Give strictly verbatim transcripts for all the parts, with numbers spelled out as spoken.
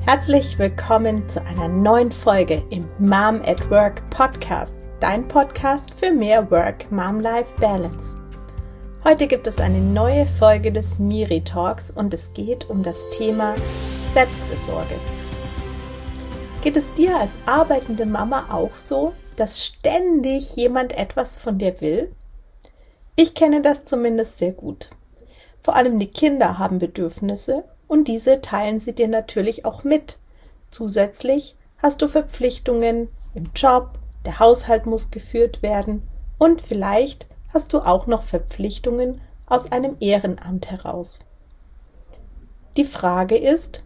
Herzlich willkommen zu einer neuen Folge im Mom at Work Podcast, dein Podcast für mehr Work-Mom-Life-Balance. Heute gibt es eine neue Folge des Miri Talks und es geht um das Thema Selbstfürsorge. Geht es dir als arbeitende Mama auch so, dass ständig jemand etwas von dir will? Ich kenne das zumindest sehr gut. Vor allem die Kinder haben Bedürfnisse und diese teilen sie dir natürlich auch mit. Zusätzlich hast du Verpflichtungen im Job, der Haushalt muss geführt werden und vielleicht hast du auch noch Verpflichtungen aus einem Ehrenamt heraus. Die Frage ist,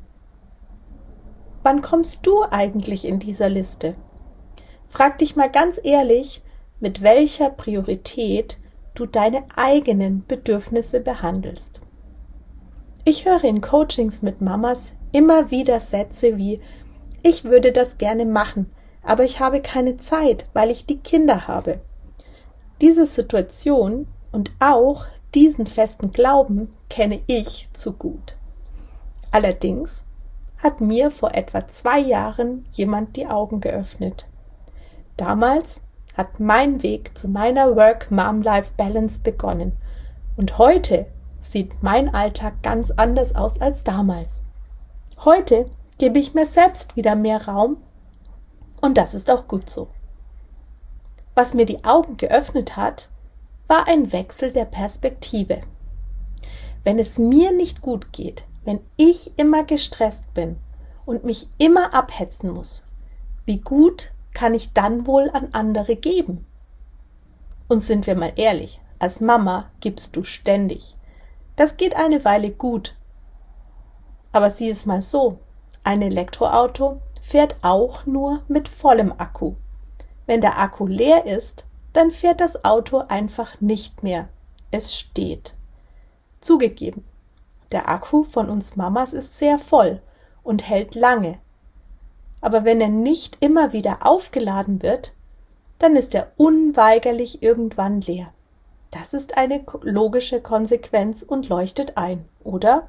wann kommst du eigentlich in dieser Liste? Frag dich mal ganz ehrlich, mit welcher Priorität du deine eigenen Bedürfnisse behandelst. Ich höre in Coachings mit Mamas immer wieder Sätze wie: Ich würde das gerne machen, aber ich habe keine Zeit, weil ich die Kinder habe. Diese Situation und auch diesen festen Glauben kenne ich zu gut. Allerdings hat mir vor etwa zwei Jahren jemand die Augen geöffnet. Damals hat mein Weg zu meiner Work-Mom-Life-Balance begonnen und heute sieht mein Alltag ganz anders aus als damals. Heute gebe ich mir selbst wieder mehr Raum und das ist auch gut so. Was mir die Augen geöffnet hat, war ein Wechsel der Perspektive. Wenn es mir nicht gut geht, wenn ich immer gestresst bin und mich immer abhetzen muss, wie gut kann ich dann wohl an andere geben? Und sind wir mal ehrlich, als Mama gibst du ständig. Das geht eine Weile gut. Aber sieh es mal so, ein Elektroauto fährt auch nur mit vollem Akku. Wenn der Akku leer ist, dann fährt das Auto einfach nicht mehr. Es steht. Zugegeben, der Akku von uns Mamas ist sehr voll und hält lange. Aber wenn er nicht immer wieder aufgeladen wird, dann ist er unweigerlich irgendwann leer. Das ist eine logische Konsequenz und leuchtet ein, oder?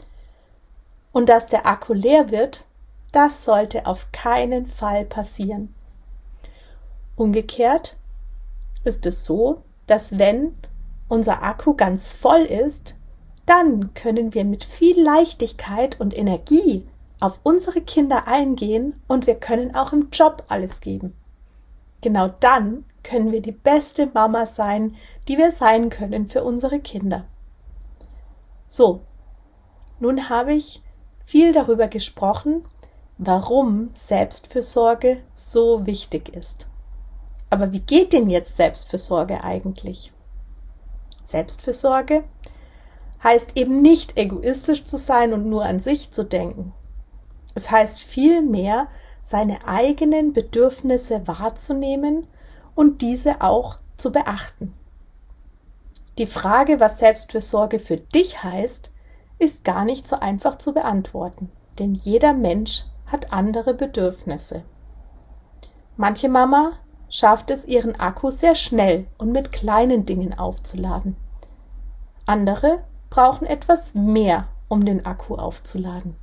Und dass der Akku leer wird, das sollte auf keinen Fall passieren. Umgekehrt ist es so, dass wenn unser Akku ganz voll ist, dann können wir mit viel Leichtigkeit und Energie auf unsere Kinder eingehen und wir können auch im Job alles geben. Genau dann können wir die beste Mama sein, die wir sein können für unsere Kinder. So, nun habe ich viel darüber gesprochen, warum Selbstfürsorge so wichtig ist. Aber wie geht denn jetzt Selbstfürsorge eigentlich? Selbstfürsorge heißt eben nicht egoistisch zu sein und nur an sich zu denken. Es heißt vielmehr, seine eigenen Bedürfnisse wahrzunehmen und diese auch zu beachten. Die Frage, was Selbstfürsorge für dich heißt, ist gar nicht so einfach zu beantworten, denn jeder Mensch hat andere Bedürfnisse. Manche Mama schafft es, ihren Akku sehr schnell und mit kleinen Dingen aufzuladen. Andere brauchen etwas mehr, um den Akku aufzuladen.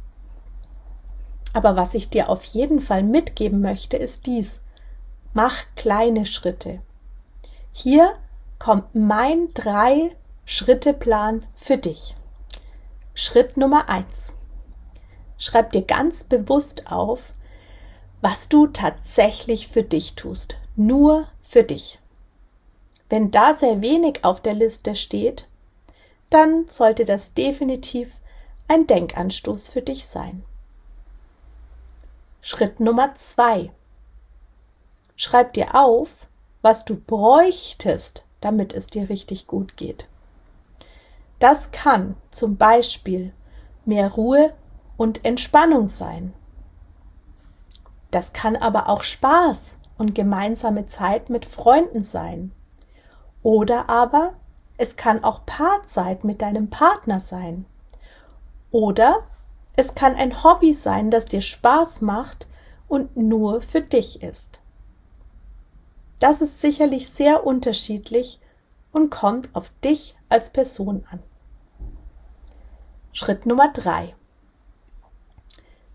Aber was ich dir auf jeden Fall mitgeben möchte, ist dies: Mach kleine Schritte. Hier kommt mein Drei-Schritte-Plan für dich. Schritt Nummer eins. Schreib dir ganz bewusst auf, was du tatsächlich für dich tust. Nur für dich. Wenn da sehr wenig auf der Liste steht, dann sollte das definitiv ein Denkanstoß für dich sein. Schritt Nummer zwei. Schreib dir auf, was du bräuchtest, damit es dir richtig gut geht. Das kann zum Beispiel mehr Ruhe und Entspannung sein. Das kann aber auch Spaß und gemeinsame Zeit mit Freunden sein. Oder aber es kann auch Paarzeit mit deinem Partner sein. Oder es kann ein Hobby sein, das dir Spaß macht und nur für dich ist. Das ist sicherlich sehr unterschiedlich und kommt auf dich als Person an. Schritt Nummer drei.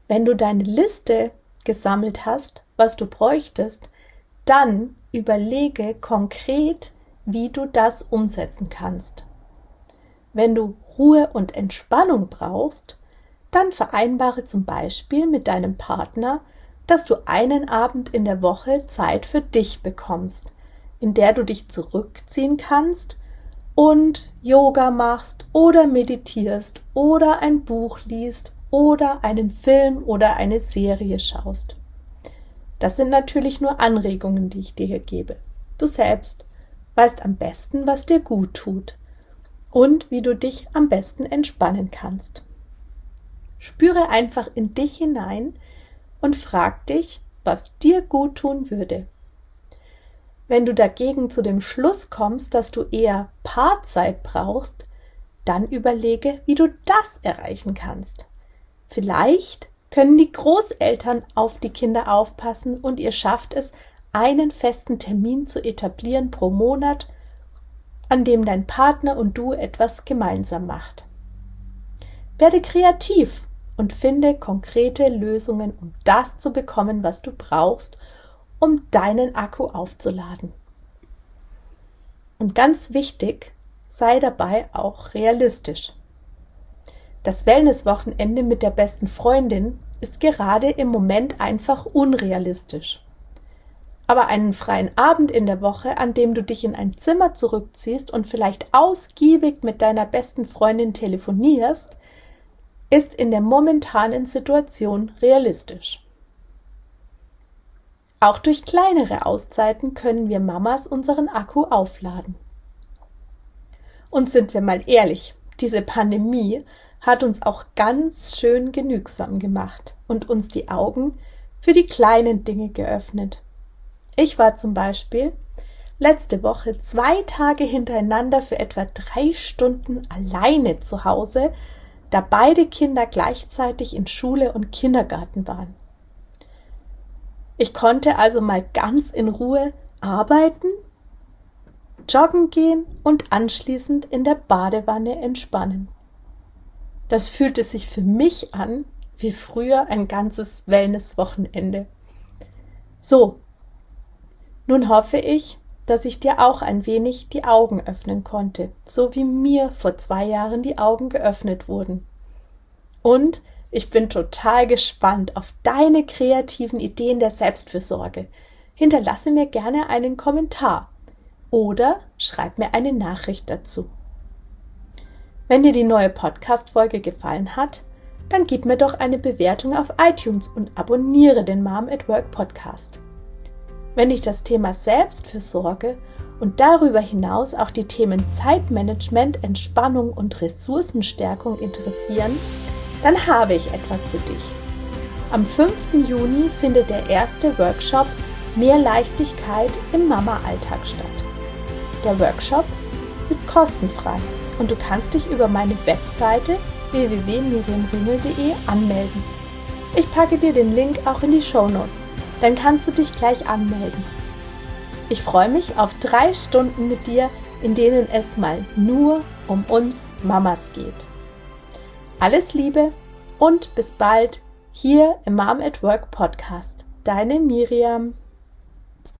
Wenn du deine Liste gesammelt hast, was du bräuchtest, dann überlege konkret, wie du das umsetzen kannst. Wenn du Ruhe und Entspannung brauchst, dann vereinbare zum Beispiel mit deinem Partner, dass du einen Abend in der Woche Zeit für dich bekommst, in der du dich zurückziehen kannst und Yoga machst oder meditierst oder ein Buch liest oder einen Film oder eine Serie schaust. Das sind natürlich nur Anregungen, die ich dir hier gebe. Du selbst weißt am besten, was dir gut tut und wie du dich am besten entspannen kannst. Spüre einfach in dich hinein und frag dich, was dir gut tun würde. Wenn du dagegen zu dem Schluss kommst, dass du eher Paarzeit brauchst, dann überlege, wie du das erreichen kannst. Vielleicht können die Großeltern auf die Kinder aufpassen und ihr schafft es, einen festen Termin zu etablieren pro Monat, an dem dein Partner und du etwas gemeinsam macht. Werde kreativ und finde konkrete Lösungen, um das zu bekommen, was du brauchst, um deinen Akku aufzuladen. Und ganz wichtig, sei dabei auch realistisch. Das Wellness-Wochenende mit der besten Freundin ist gerade im Moment einfach unrealistisch. Aber einen freien Abend in der Woche, an dem du dich in ein Zimmer zurückziehst und vielleicht ausgiebig mit deiner besten Freundin telefonierst, ist in der momentanen Situation realistisch. Auch durch kleinere Auszeiten können wir Mamas unseren Akku aufladen. Und sind wir mal ehrlich, diese Pandemie hat uns auch ganz schön genügsam gemacht und uns die Augen für die kleinen Dinge geöffnet. Ich war zum Beispiel letzte Woche zwei Tage hintereinander für etwa drei Stunden alleine zu Hause, da beide Kinder gleichzeitig in Schule und Kindergarten waren. Ich konnte also mal ganz in Ruhe arbeiten, joggen gehen und anschließend in der Badewanne entspannen. Das fühlte sich für mich an wie früher ein ganzes Wellness-Wochenende. So, nun hoffe ich, dass ich dir auch ein wenig die Augen öffnen konnte, so wie mir vor zwei Jahren die Augen geöffnet wurden. Und ich bin total gespannt auf deine kreativen Ideen der Selbstfürsorge. Hinterlasse mir gerne einen Kommentar oder schreib mir eine Nachricht dazu. Wenn dir die neue Podcast-Folge gefallen hat, dann gib mir doch eine Bewertung auf iTunes und abonniere den Mom at Work Podcast. Wenn dich das Thema Selbstfürsorge und darüber hinaus auch die Themen Zeitmanagement, Entspannung und Ressourcenstärkung interessieren, dann habe ich etwas für dich. Am fünften Juni findet der erste Workshop Mehr Leichtigkeit im Mama-Alltag statt. Der Workshop ist kostenfrei und du kannst dich über meine Webseite w w w punkt miriam rüngel punkt de anmelden. Ich packe dir den Link auch in die Shownotes, dann kannst du dich gleich anmelden. Ich freue mich auf drei Stunden mit dir, in denen es mal nur um uns Mamas geht. Alles Liebe und bis bald hier im Mom at Work Podcast. Deine Miriam.